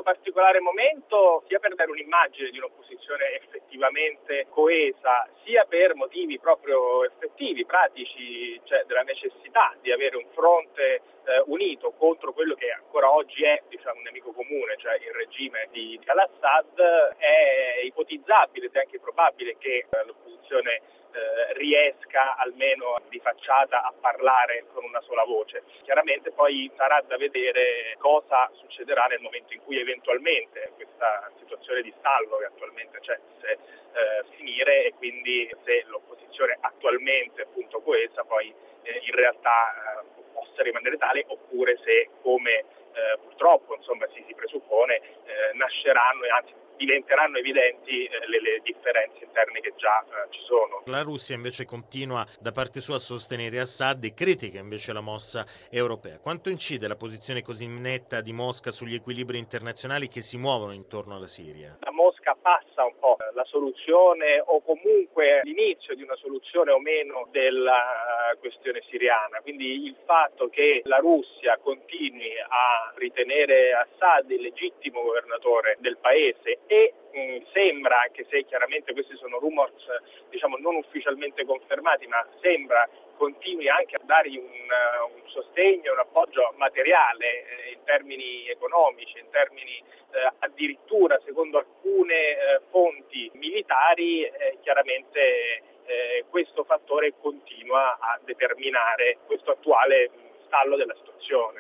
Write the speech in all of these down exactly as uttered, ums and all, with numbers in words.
particolare momento, sia per dare un'immagine di un'opposizione effettivamente coesa, sia per motivi proprio effettivi, pratici, cioè della necessità di avere un fronte eh, unito contro quello che ancora oggi è, diciamo, un nemico comune, cioè il regime di, di al-Assad, è ipotizzabile ed è anche probabile che eh, l'opposizione Eh, riesca almeno di facciata a parlare con una sola voce. Chiaramente poi sarà da vedere cosa succederà nel momento in cui eventualmente questa situazione di stallo che attualmente c'è se eh, finire, e quindi se l'opposizione attualmente appunto coesa poi eh, in realtà eh, possa rimanere tale, oppure se come eh, purtroppo insomma si, si presuppone eh, nasceranno e anzi diventeranno evidenti eh, le, le differenze interne che già eh, ci sono. La Russia invece continua da parte sua a sostenere Assad e critica invece la mossa europea. Quanto incide la posizione così netta di Mosca sugli equilibri internazionali che si muovono intorno alla Siria? Da Mosca passa un po' la soluzione o comunque l'inizio di una soluzione o meno della questione siriana, quindi il fatto che la Russia continui a ritenere Assad il legittimo governatore del paese e mh, sembra, anche se chiaramente questi sono rumors diciamo non ufficialmente confermati, ma sembra continui anche a dargli un, un sostegno, un appoggio materiale eh, in termini economici, in termini eh, addirittura secondo alcune eh, fonti militari, eh, chiaramente eh, questo fattore continua a determinare questo attuale stallo della situazione.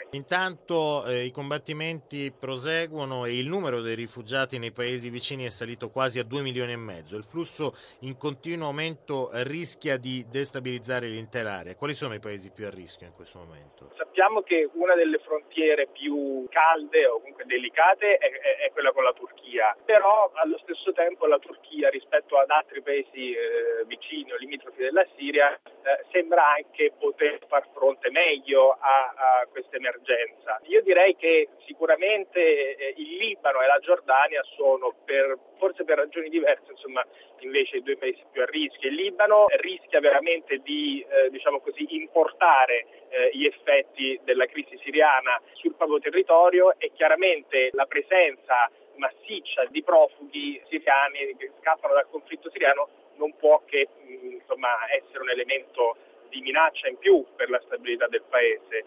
Intanto eh, i combattimenti proseguono e il numero dei rifugiati nei paesi vicini è salito quasi a due milioni e mezzo. Il flusso in continuo aumento rischia di destabilizzare l'intera area. Quali sono i paesi più a rischio in questo momento? Sappiamo che una delle frontiere più calde o comunque delicate è, è, è quella con la Turchia, però allo stesso tempo la Turchia rispetto ad altri paesi eh, vicini o limitrofi della Siria eh, sembra anche poter far fronte meglio a, a questa emergenza. Io direi che sicuramente eh, il Libano e la Giordania sono per forse per ragioni diverse, insomma, invece i due paesi più a rischio. Il Libano rischia veramente di, eh, diciamo così, importare eh, gli effetti della crisi siriana sul proprio territorio, e chiaramente la presenza massiccia di profughi siriani che scappano dal conflitto siriano non può che, insomma, essere un elemento di minaccia in più per la stabilità del paese.